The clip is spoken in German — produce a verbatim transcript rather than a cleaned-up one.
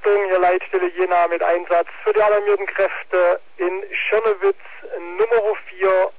Achtung, hier Leitstelle Jena mit Einsatz für die alarmierten Kräfte in Schirnewitz Nummer vier